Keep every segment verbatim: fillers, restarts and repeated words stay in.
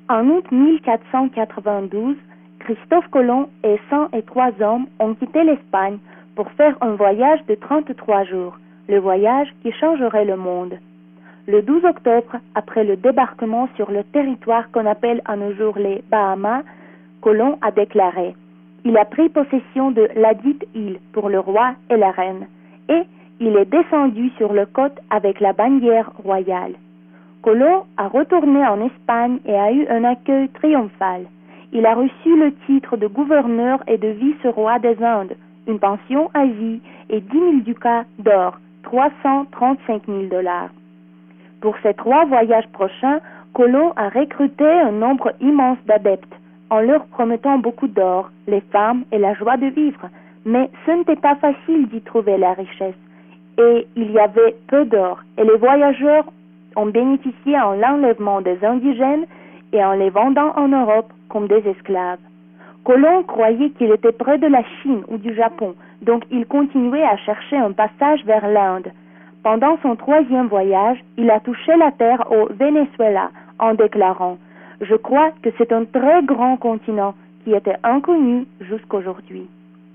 En août mille quatre cent quatre-vingt-douze, Christophe Colomb et cent trois hommes ont quitté l'Espagne pour faire un voyage de trente-trois jours, le voyage qui changerait le monde. Le douze octobre, après le débarquement sur le territoire qu'on appelle à nos jours les Bahamas, Colomb a déclaré « Il a pris possession de ladite île pour le roi et la reine, et il est descendu sur le côte avec la bannière royale. » Colomb a retourné en Espagne et a eu un accueil triomphal. Il a reçu le titre de gouverneur et de vice-roi des Indes, une pension à vie et dix mille ducats d'or, trois cent trente-cinq mille dollars. Pour ces trois voyages prochains, Colomb a recruté un nombre immense d'adeptes, en leur promettant beaucoup d'or, les femmes et la joie de vivre. Mais ce n'était pas facile d'y trouver la richesse, et il y avait peu d'or, et les voyageurs ont bénéficié en l'enlèvement des indigènes et en les vendant en Europe comme des esclaves. Colomb croyait qu'il était près de la Chine ou du Japon, donc il continuait à chercher un passage vers l'Inde. Pendant son troisième voyage, il a touché la terre au Venezuela en déclarant « Je crois que c'est un très grand continent qui était inconnu jusqu'aujourd'hui. »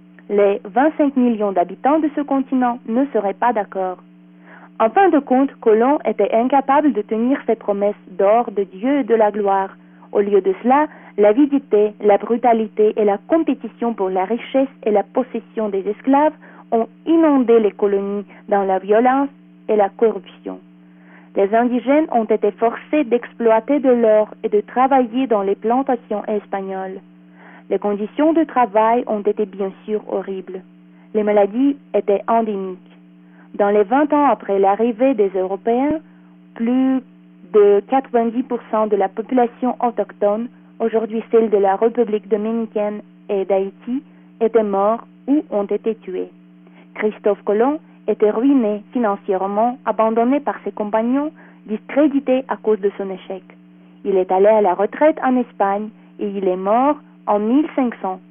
Les vingt-cinq millions d'habitants de ce continent ne seraient pas d'accord. En fin de compte, Colomb était incapable de tenir ses promesses d'or, de Dieu et de la gloire. Au lieu de cela, l'avidité, la brutalité et la compétition pour la richesse et la possession des esclaves ont inondé les colonies dans la violence et la corruption. Les indigènes ont été forcés d'exploiter de l'or et de travailler dans les plantations espagnoles. Les conditions de travail ont été bien sûr horribles. Les maladies étaient endémiques. Dans les vingt ans après l'arrivée des Européens, plus de quatre-vingt-dix pour cent de la population autochtone, aujourd'hui celle de la République dominicaine et d'Haïti, étaient morts ou ont été tués. Christophe Colomb était ruiné financièrement, abandonné par ses compagnons, discrédité à cause de son échec. Il est allé à la retraite en Espagne et il est mort en mille cinq cents